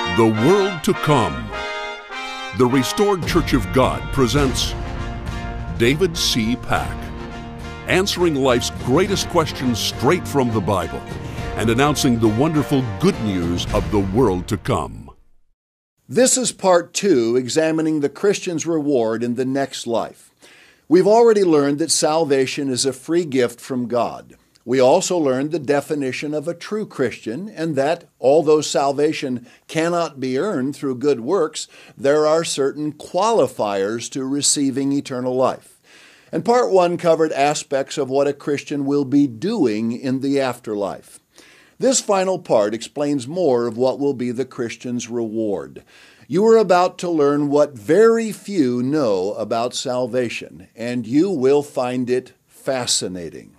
The World to Come. The Restored Church of God presents David C. Pack, answering life's greatest questions straight from the Bible and announcing the wonderful good news of the world to come. This is part 2, examining the Christian's reward in the next life. We've already learned that salvation is a free gift from God. We also learned the definition of a true Christian, and that, although salvation cannot be earned through good works, there are certain qualifiers to receiving eternal life. And part 1 covered aspects of what a Christian will be doing in the afterlife. This final part explains more of what will be the Christian's reward. You are about to learn what very few know about salvation, and you will find it fascinating.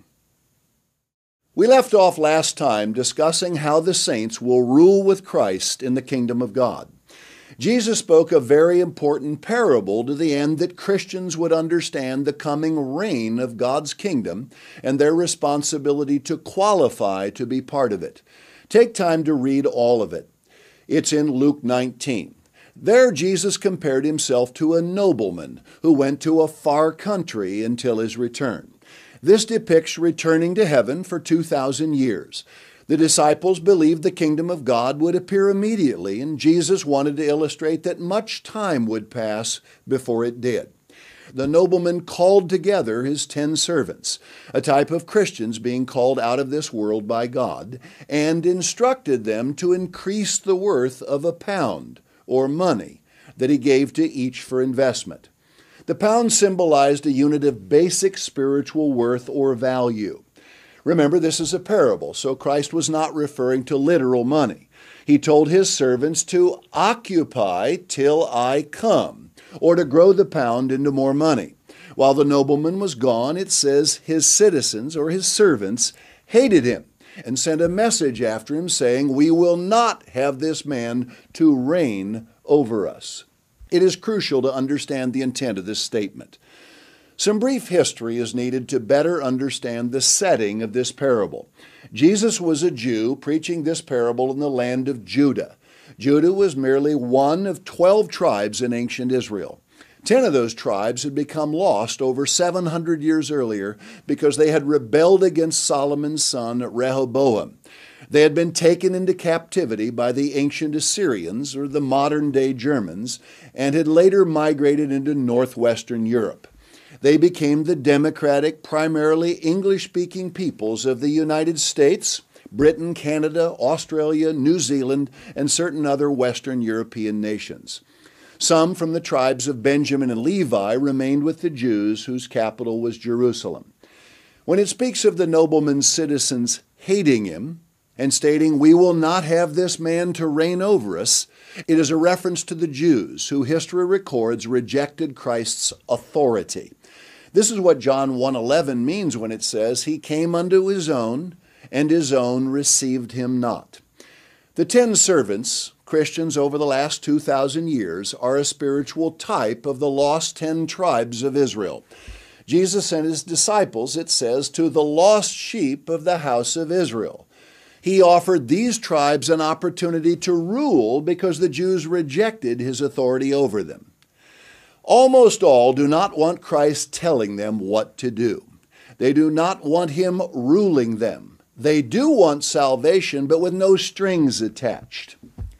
We left off last time discussing how the saints will rule with Christ in the kingdom of God. Jesus spoke a very important parable to the end that Christians would understand the coming reign of God's kingdom and their responsibility to qualify to be part of it. Take time to read all of it. It's in Luke 19. There Jesus compared himself to a nobleman who went to a far country until his return. This depicts returning to heaven for 2,000 years. The disciples believed the kingdom of God would appear immediately, and Jesus wanted to illustrate that much time would pass before it did. The nobleman called together his 10 servants, a type of Christians being called out of this world by God, and instructed them to increase the worth of a pound, or money, that he gave to each for investment. The pound symbolized a unit of basic spiritual worth or value. Remember, this is a parable, so Christ was not referring to literal money. He told his servants to occupy till I come, or to grow the pound into more money. While the nobleman was gone, it says his citizens or his servants hated him and sent a message after him saying, "We will not have this man to reign over us." It is crucial to understand the intent of this statement. Some brief history is needed to better understand the setting of this parable. Jesus was a Jew preaching this parable in the land of Judah. Judah was merely one of 12 tribes in ancient Israel. 10 of those tribes had become lost over 700 years earlier because they had rebelled against Solomon's son Rehoboam. They had been taken into captivity by the ancient Assyrians, or the modern-day Germans, and had later migrated into northwestern Europe. They became the democratic, primarily English-speaking peoples of the United States, Britain, Canada, Australia, New Zealand, and certain other Western European nations. Some from the tribes of Benjamin and Levi remained with the Jews, whose capital was Jerusalem. When it speaks of the nobleman's citizens hating him, and stating, "We will not have this man to reign over us," it is a reference to the Jews, who history records rejected Christ's authority. This is what John 1:11 means when it says, "He came unto his own, and his own received him not." The 10 servants, Christians over the last 2,000 years, are a spiritual type of the lost 10 tribes of Israel. Jesus sent his disciples, it says, to the lost sheep of the house of Israel. He offered these tribes an opportunity to rule because the Jews rejected his authority over them. Almost all do not want Christ telling them what to do. They do not want him ruling them. They do want salvation, but with no strings attached.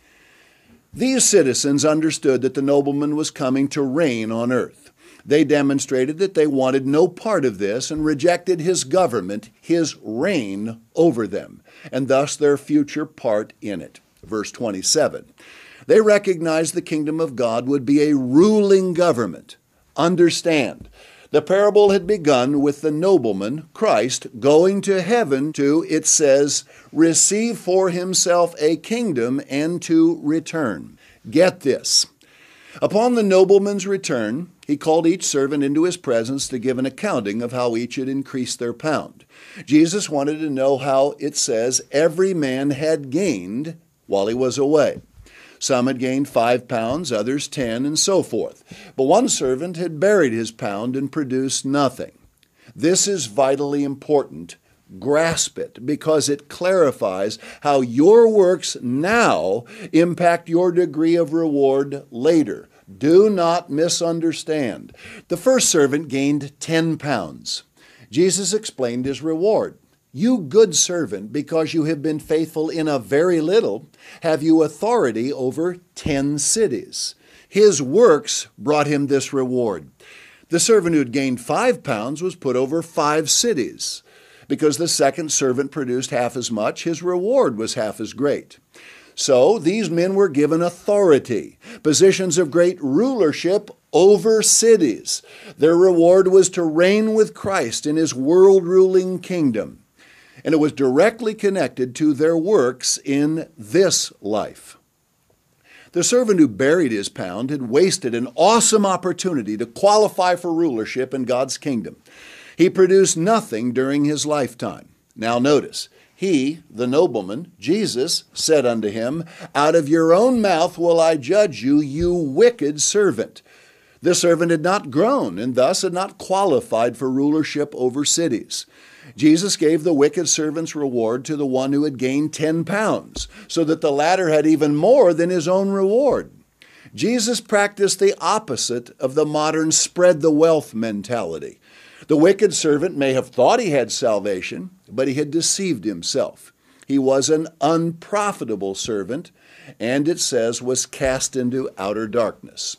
These citizens understood that the nobleman was coming to reign on earth. They demonstrated that they wanted no part of this and rejected his government, his reign over them, and thus their future part in it. Verse 27. They recognized the kingdom of God would be a ruling government. Understand, the parable had begun with the nobleman, Christ, going to heaven to, it says, receive for himself a kingdom and to return. Get this. Upon the nobleman's return, he called each servant into his presence to give an accounting of how each had increased their pound. Jesus wanted to know how, it says, every man had gained while he was away. Some had gained 5 pounds, others 10, and so forth. But one servant had buried his pound and produced nothing. This is vitally important. grasp it because it clarifies how your works now impact your degree of reward later. Do not misunderstand. The first servant gained 10 pounds. Jesus explained his reward. You good servant, because you have been faithful in a very little, have you authority over 10 cities. His works brought him this reward. The servant who had gained 5 pounds was put over 5 cities. Because the second servant produced half as much, his reward was half as great. So these men were given authority, positions of great rulership over cities. Their reward was to reign with Christ in his world-ruling kingdom. And it was directly connected to their works in this life. The servant who buried his pound had wasted an awesome opportunity to qualify for rulership in God's kingdom. He produced nothing during his lifetime. Now notice, he, the nobleman, Jesus, said unto him, Out of your own mouth will I judge you, you wicked servant. The servant had not grown and thus had not qualified for rulership over cities. Jesus gave the wicked servant's reward to the one who had gained 10 pounds, so that the latter had even more than his own reward. Jesus practiced the opposite of the modern spread the wealth mentality. The wicked servant may have thought he had salvation, but he had deceived himself. He was an unprofitable servant, and it says was cast into outer darkness.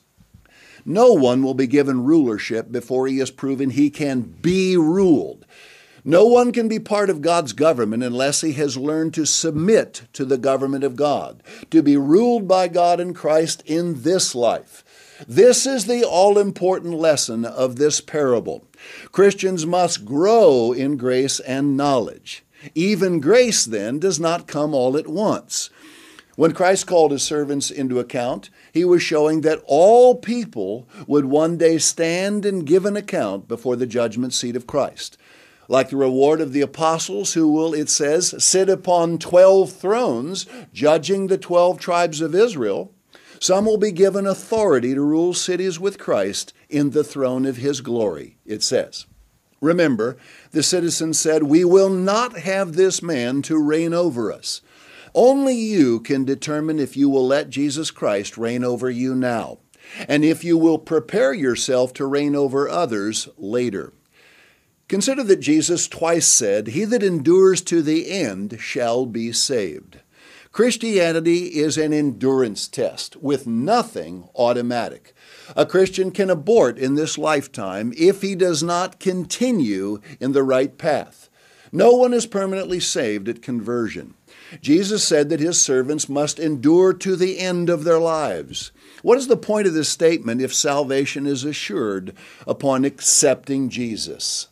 No one will be given rulership before he has proven he can be ruled. No one can be part of God's government unless he has learned to submit to the government of God, to be ruled by God and Christ in this life. This is the all-important lesson of this parable. Christians must grow in grace and knowledge. Even grace, then, does not come all at once. When Christ called his servants into account, he was showing that all people would one day stand and give an account before the judgment seat of Christ. Like the reward of the apostles who will, it says, sit upon 12 thrones, judging the 12 tribes of Israel, some will be given authority to rule cities with Christ in the throne of his glory, it says. Remember, the citizens said, We will not have this man to reign over us. Only you can determine if you will let Jesus Christ reign over you now, and if you will prepare yourself to reign over others later. Consider that Jesus twice said, He that endures to the end shall be saved. Christianity is an endurance test with nothing automatic. A Christian can abort in this lifetime if he does not continue in the right path. No one is permanently saved at conversion. Jesus said that his servants must endure to the end of their lives. What is the point of this statement if salvation is assured upon accepting Jesus?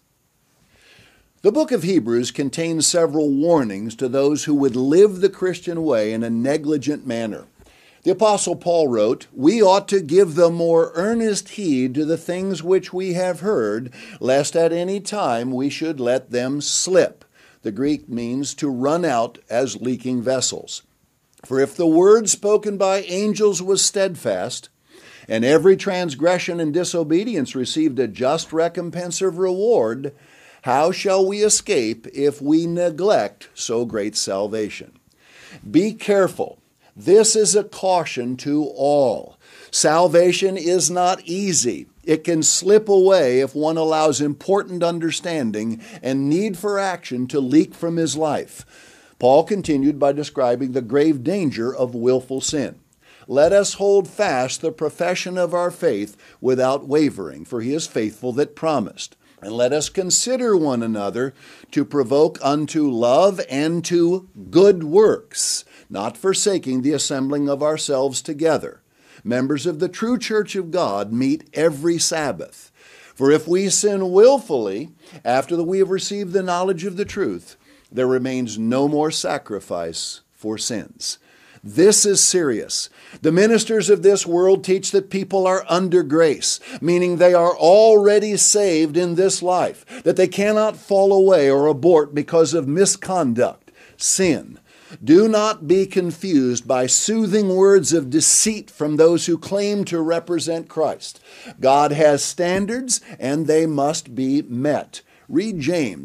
The book of Hebrews contains several warnings to those who would live the Christian way in a negligent manner. The Apostle Paul wrote, We ought to give the more earnest heed to the things which we have heard, lest at any time we should let them slip. The Greek means to run out as leaking vessels. For if the word spoken by angels was steadfast, and every transgression and disobedience received a just recompense of reward, how shall we escape if we neglect so great salvation? Be careful. This is a caution to all. Salvation is not easy. It can slip away if one allows important understanding and need for action to leak from his life. Paul continued by describing the grave danger of willful sin. Let us hold fast the profession of our faith without wavering, for he is faithful that promised. And let us consider one another to provoke unto love and to good works, not forsaking the assembling of ourselves together. Members of the true church of God meet every Sabbath. For if we sin willfully, after that we have received the knowledge of the truth, there remains no more sacrifice for sins. This is serious. The ministers of this world teach that people are under grace, meaning they are already saved in this life, that they cannot fall away or abort because of misconduct, sin. Do not be confused by soothing words of deceit from those who claim to represent Christ. God has standards, and they must be met. Read James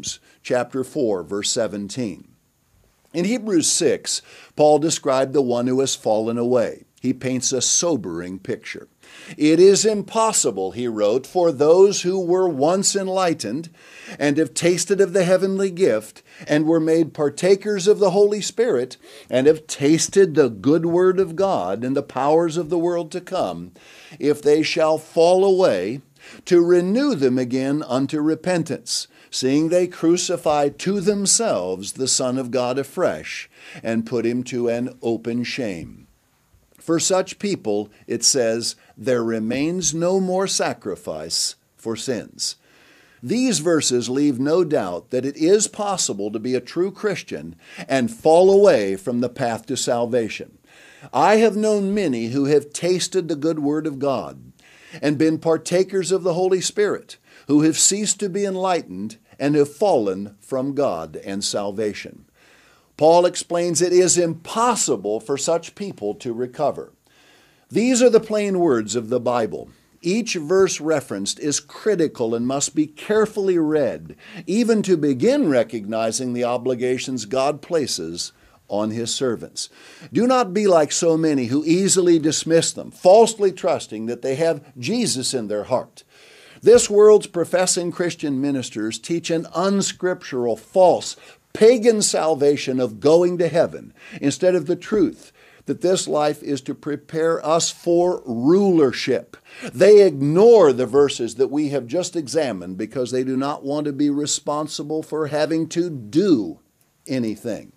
chapter 4, verse 17. In Hebrews 6, Paul described the one who has fallen away. He paints a sobering picture. It is impossible, he wrote, for those who were once enlightened and have tasted of the heavenly gift and were made partakers of the Holy Spirit and have tasted the good word of God and the powers of the world to come, if they shall fall away, to renew them again unto repentance, seeing they crucify to themselves the Son of God afresh and put him to an open shame. For such people, it says, there remains no more sacrifice for sins. These verses leave no doubt that it is possible to be a true Christian and fall away from the path to salvation. I have known many who have tasted the good word of God and been partakers of the Holy Spirit, who have ceased to be enlightened and have fallen from God and salvation. Paul explains it is impossible for such people to recover. These are the plain words of the Bible. Each verse referenced is critical and must be carefully read, even to begin recognizing the obligations God places on His servants. Do not be like so many who easily dismiss them, falsely trusting that they have Jesus in their heart. This world's professing Christian ministers teach an unscriptural, false, pagan salvation of going to heaven instead of the truth that this life is to prepare us for rulership. They ignore the verses that we have just examined because they do not want to be responsible for having to do anything.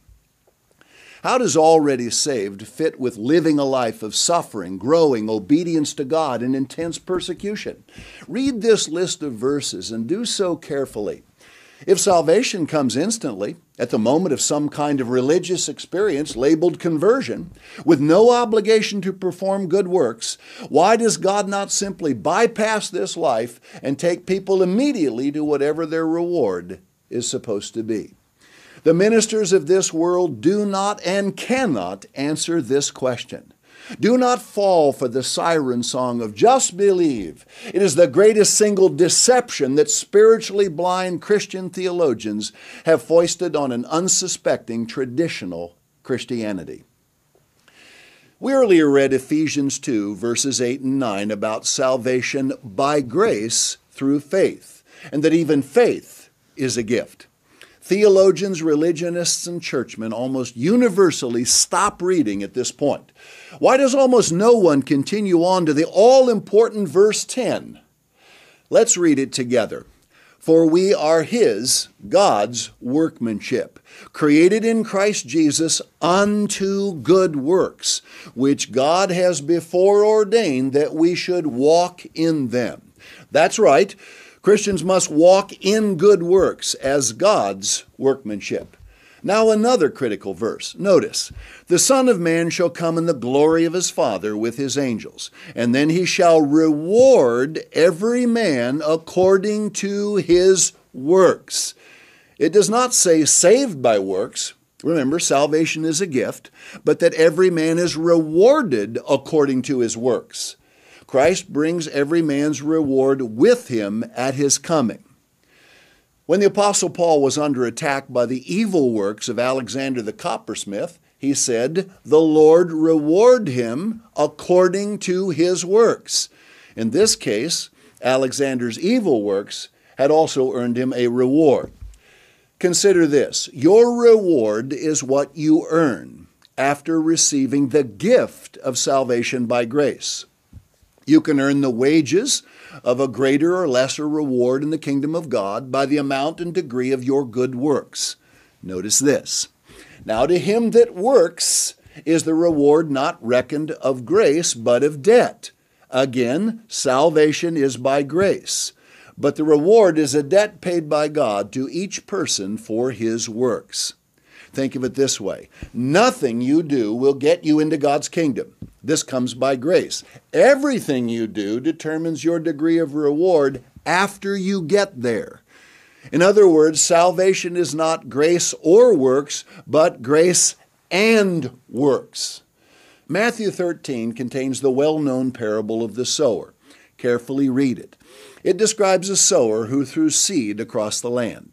How does already saved fit with living a life of suffering, growing, obedience to God, and intense persecution? Read this list of verses and do so carefully. If salvation comes instantly, at the moment of some kind of religious experience labeled conversion, with no obligation to perform good works, why does God not simply bypass this life and take people immediately to whatever their reward is supposed to be? The ministers of this world do not and cannot answer this question. Do not fall for the siren song of just believe. It is the greatest single deception that spiritually blind Christian theologians have foisted on an unsuspecting traditional Christianity. We earlier read Ephesians 2, verses 8 and 9 about salvation by grace through faith, and that even faith is a gift. Theologians, religionists, and churchmen almost universally stop reading at this point. Why does almost no one continue on to the all-important verse 10? Let's read it together. For we are His, God's workmanship, created in Christ Jesus unto good works, which God has before ordained that we should walk in them. That's right. Christians must walk in good works as God's workmanship. Now another critical verse. Notice, the Son of Man shall come in the glory of His Father with His angels, and then He shall reward every man according to his works. It does not say saved by works. Remember, salvation is a gift, but that every man is rewarded according to his works. Christ brings every man's reward with Him at His coming. When the Apostle Paul was under attack by the evil works of Alexander the coppersmith, he said, "The Lord reward him according to his works." In this case, Alexander's evil works had also earned him a reward. Consider this. Your reward is what you earn after receiving the gift of salvation by grace. You can earn the wages of a greater or lesser reward in the kingdom of God by the amount and degree of your good works. Notice this. Now to him that works is the reward not reckoned of grace, but of debt. Again, salvation is by grace, but the reward is a debt paid by God to each person for his works. Think of it this way. Nothing you do will get you into God's kingdom. This comes by grace. Everything you do determines your degree of reward after you get there. In other words, salvation is not grace or works, but grace and works. Matthew 13 contains the well-known parable of the sower. Carefully read it. It describes a sower who threw seed across the land.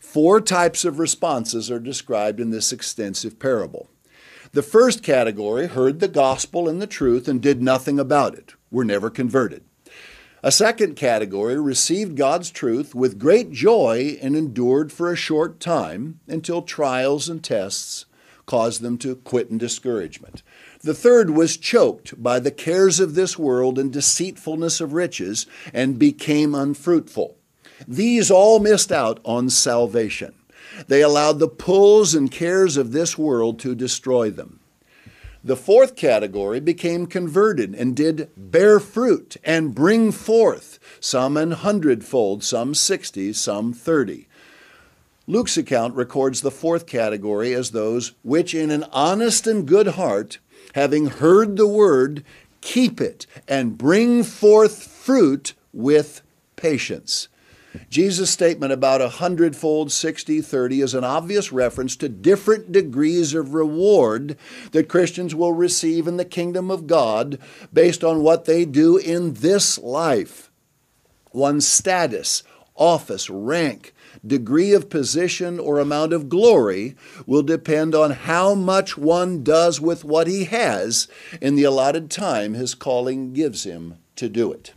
4 types of responses are described in this extensive parable. The first category heard the gospel and the truth and did nothing about it, were never converted. A second category received God's truth with great joy and endured for a short time until trials and tests caused them to quit in discouragement. The third was choked by the cares of this world and deceitfulness of riches and became unfruitful. These all missed out on salvation. They allowed the pulls and cares of this world to destroy them. The fourth category became converted and did bear fruit and bring forth, some an 100-fold, some 60, some 30. Luke's account records the fourth category as those which in an honest and good heart, having heard the word, keep it and bring forth fruit with patience. Jesus' statement about 100-fold, 60, 30 is an obvious reference to different degrees of reward that Christians will receive in the kingdom of God based on what they do in this life. One's status, office, rank, degree of position, or amount of glory will depend on how much one does with what he has in the allotted time his calling gives him to do it.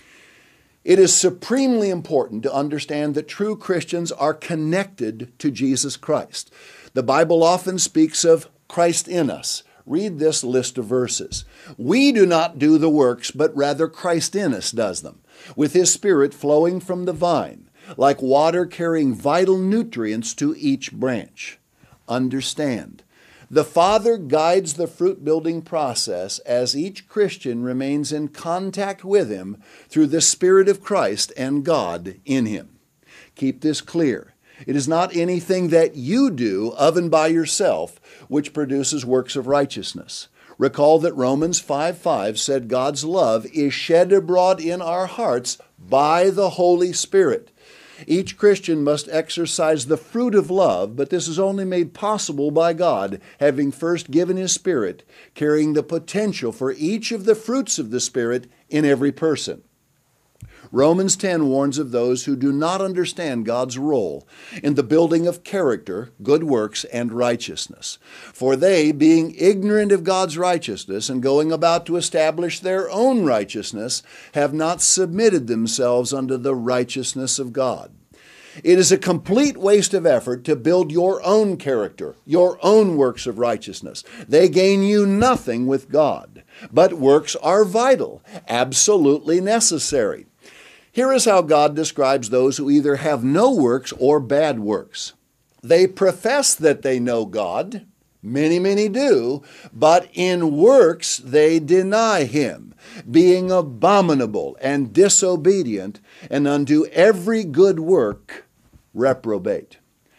It is supremely important to understand that true Christians are connected to Jesus Christ. The Bible often speaks of Christ in us. Read this list of verses. We do not do the works, but rather Christ in us does them, with His Spirit flowing from the vine, like water carrying vital nutrients to each branch. Understand, the Father guides the fruit-building process as each Christian remains in contact with Him through the Spirit of Christ and God in him. Keep this clear. It is not anything that you do of and by yourself which produces works of righteousness. Recall that Romans 5:5 said God's love is shed abroad in our hearts by the Holy Spirit. Each Christian must exercise the fruit of love, but this is only made possible by God, having first given His Spirit, carrying the potential for each of the fruits of the Spirit in every person. Romans 10 warns of those who do not understand God's role in the building of character, good works, and righteousness. For they, being ignorant of God's righteousness and going about to establish their own righteousness, have not submitted themselves unto the righteousness of God. It is a complete waste of effort to build your own character, your own works of righteousness. They gain you nothing with God. But works are vital, absolutely necessary. Here is how God describes those who either have no works or bad works. They profess that they know God, many do, but in works they deny Him, being abominable and disobedient, and unto every good work reprobate.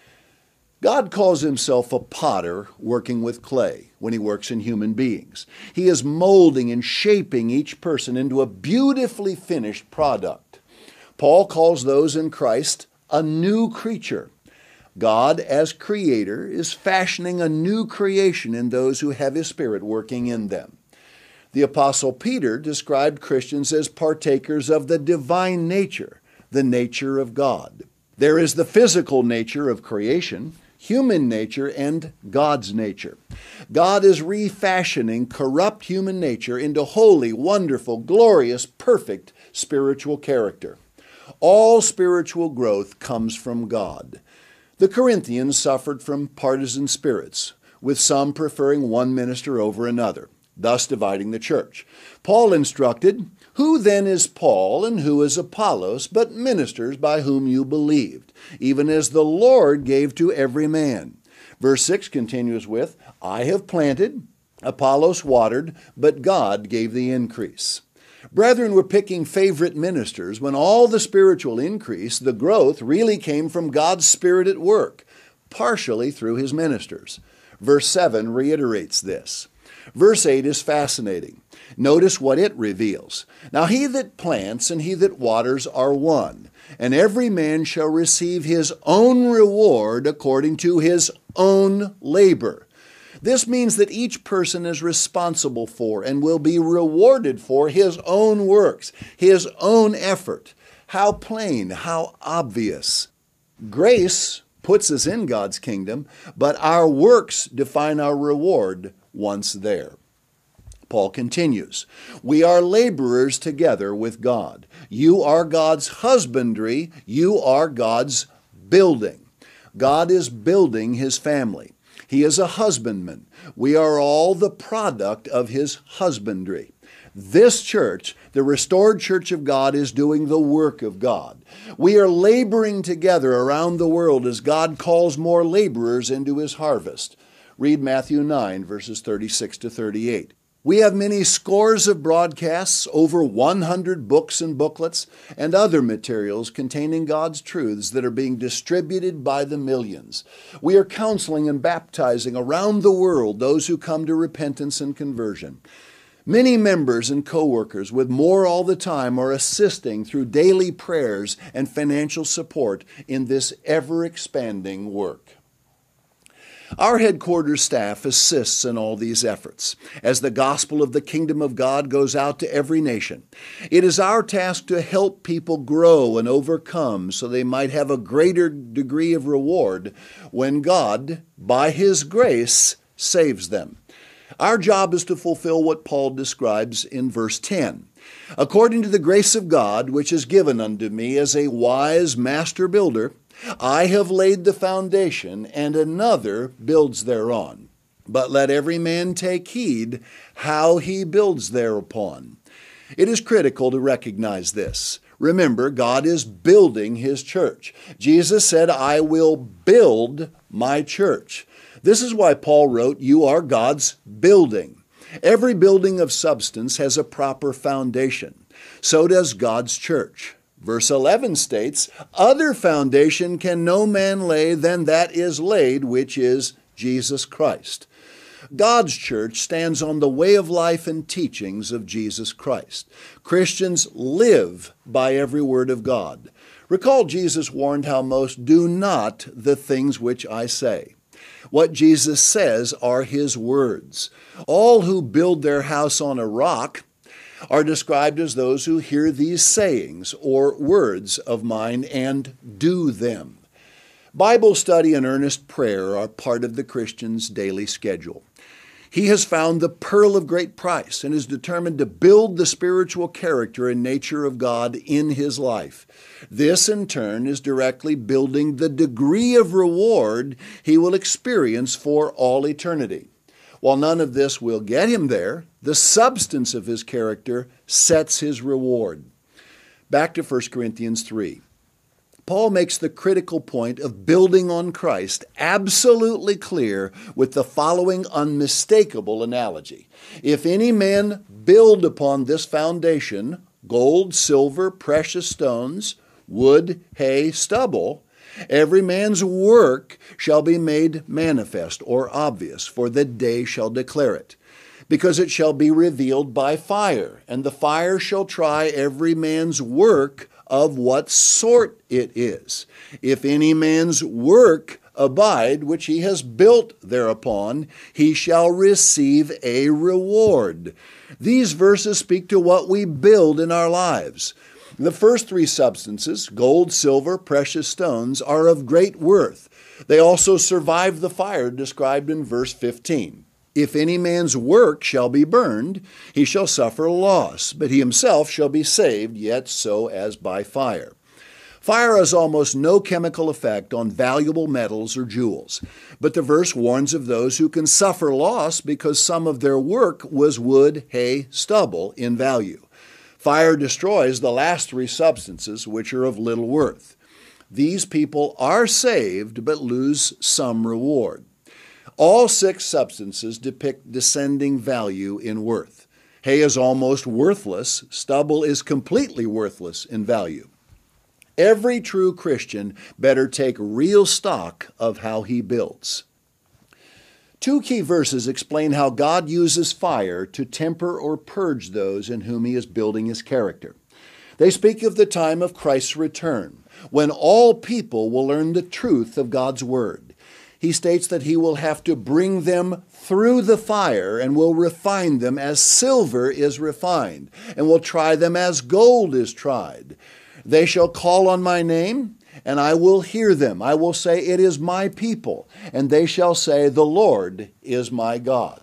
God calls Himself a potter working with clay when He works in human beings. He is molding and shaping each person into a beautifully finished product. Paul calls those in Christ a new creature. God, as Creator, is fashioning a new creation in those who have His Spirit working in them. The Apostle Peter described Christians as partakers of the divine nature, the nature of God. There is the physical nature of creation, human nature, and God's nature. God is refashioning corrupt human nature into holy, wonderful, glorious, perfect spiritual character. All spiritual growth comes from God. The Corinthians suffered from partisan spirits, with some preferring one minister over another, thus dividing the church. Paul instructed, "Who then is Paul and who is Apollos, but ministers by whom you believed, even as the Lord gave to every man?" Verse 6 continues with, "I have planted, Apollos watered, but God gave the increase." Brethren were picking favorite ministers when all the spiritual increase, the growth, really came from God's Spirit at work, partially through His ministers. Verse 7 reiterates this. Verse 8 is fascinating. Notice what it reveals. "Now he that plants and he that waters are one, and every man shall receive his own reward according to his own labor." This means that each person is responsible for and will be rewarded for his own works, his own effort. How plain, how obvious. Grace puts us in God's kingdom, but our works define our reward once there. Paul continues, we are laborers together with God. You are God's husbandry. You are God's building. God is building His family. He is a husbandman. We are all the product of His husbandry. This church, the restored church of God, is doing the work of God. We are laboring together around the world as God calls more laborers into His harvest. Read Matthew 9, verses 36 to 38. We have many scores of broadcasts, over 100 books and booklets, and other materials containing God's truths that are being distributed by the millions. We are counseling and baptizing around the world those who come to repentance and conversion. Many members and co-workers with more all the time are assisting through daily prayers and financial support in this ever-expanding work. Our headquarters staff assists in all these efforts as the gospel of the kingdom of God goes out to every nation. It is our task to help people grow and overcome so they might have a greater degree of reward when God, by His grace, saves them. Our job is to fulfill what Paul describes in verse 10. According to the grace of God, which is given unto me as a wise master builder, I have laid the foundation, and another builds thereon. But let every man take heed how he builds thereupon. It is critical to recognize this. Remember, God is building His church. Jesus said, I will build my church. This is why Paul wrote, you are God's building. Every building of substance has a proper foundation. So does God's church. Verse 11 states, other foundation can no man lay than that is laid, which is Jesus Christ. God's church stands on the way of life and teachings of Jesus Christ. Christians live by every word of God. Recall Jesus warned how most do not the things which I say. What Jesus says are His words. All who build their house on a rock are described as those who hear these sayings or words of mine and do them. Bible study and earnest prayer are part of the Christian's daily schedule. He has found the pearl of great price and is determined to build the spiritual character and nature of God in his life. This, in turn, is directly building the degree of reward he will experience for all eternity. While none of this will get him there, the substance of his character sets his reward. Back to 1 Corinthians 3. Paul makes the critical point of building on Christ absolutely clear with the following unmistakable analogy. If any man build upon this foundation, gold, silver, precious stones, wood, hay, stubble, every man's work shall be made manifest or obvious, for the day shall declare it. Because it shall be revealed by fire, and the fire shall try every man's work of what sort it is. If any man's work abide, which he has built thereupon, he shall receive a reward. These verses speak to what we build in our lives. The first three substances, gold, silver, precious stones, are of great worth. They also survive the fire described in verse 15. If any man's work shall be burned, he shall suffer loss, but he himself shall be saved, yet so as by fire. Fire has almost no chemical effect on valuable metals or jewels, but the verse warns of those who can suffer loss because some of their work was wood, hay, stubble in value. Fire destroys the last three substances, which are of little worth. These people are saved, but lose some reward. All six substances depict descending value in worth. Hay is almost worthless. Stubble is completely worthless in value. Every true Christian better take real stock of how he builds. Two key verses explain how God uses fire to temper or purge those in whom He is building His character. They speak of the time of Christ's return, when all people will learn the truth of God's Word. He states that He will have to bring them through the fire and will refine them as silver is refined, and will try them as gold is tried. They shall call on my name, and I will hear them. I will say, it is my people, and they shall say, the Lord is my God.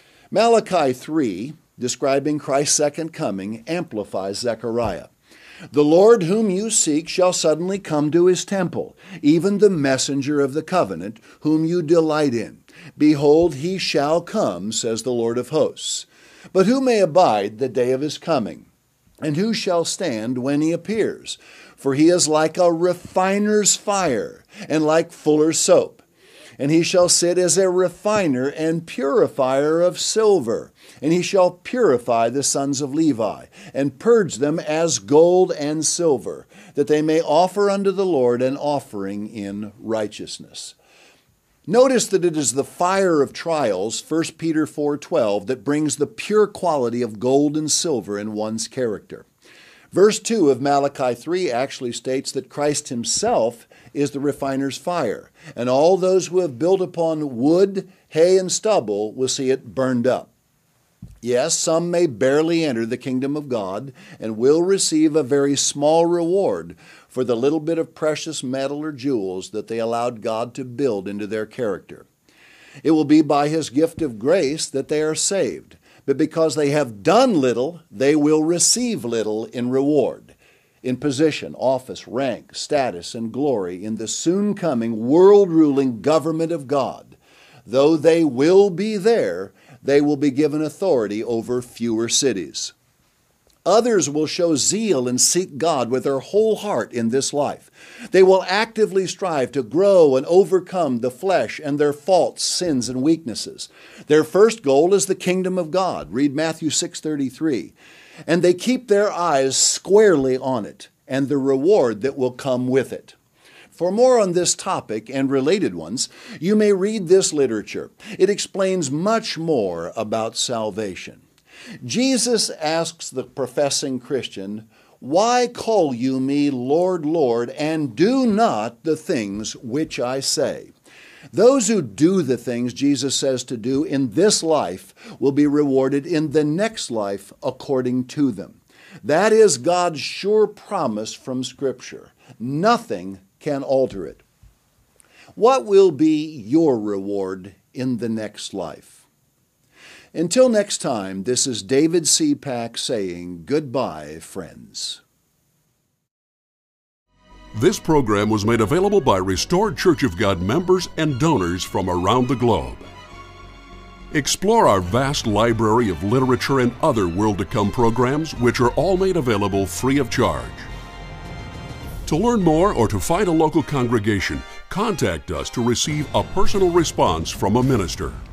Malachi 3, describing Christ's second coming, amplifies Zechariah. The Lord whom you seek shall suddenly come to his temple, even the messenger of the covenant, whom you delight in. Behold, he shall come, says the Lord of hosts. But who may abide the day of his coming? And who shall stand when he appears? For he is like a refiner's fire, and like fuller's soap. And he shall sit as a refiner and purifier of silver. And he shall purify the sons of Levi, and purge them as gold and silver, that they may offer unto the Lord an offering in righteousness. Notice that it is the fire of trials, 1 Peter 4:12, that brings the pure quality of gold and silver in one's character. Verse 2 of Malachi 3 actually states that Christ himself is the refiner's fire, and all those who have built upon wood, hay, and stubble will see it burned up. Yes, some may barely enter the kingdom of God and will receive a very small reward for the little bit of precious metal or jewels that they allowed God to build into their character. It will be by his gift of grace that they are saved, but because they have done little, they will receive little in reward, in position, office, rank, status, and glory in the soon-coming, world-ruling government of God. Though they will be there, they will be given authority over fewer cities. Others will show zeal and seek God with their whole heart in this life. They will actively strive to grow and overcome the flesh and their faults, sins, and weaknesses. Their first goal is the kingdom of God. Read Matthew 6:33. And they keep their eyes squarely on it and the reward that will come with it. For more on this topic and related ones, you may read this literature. It explains much more about salvation. Jesus asks the professing Christian, "Why call you me Lord, Lord, and do not the things which I say?" Those who do the things Jesus says to do in this life will be rewarded in the next life according to them. That is God's sure promise from Scripture. Nothing can alter it. What will be your reward in the next life? Until next time, this is David C. Pack saying goodbye, friends. This program was made available by Restored Church of God members and donors from around the globe. Explore our vast library of literature and other World to Come programs, which are all made available free of charge. To learn more or to find a local congregation, contact us to receive a personal response from a minister.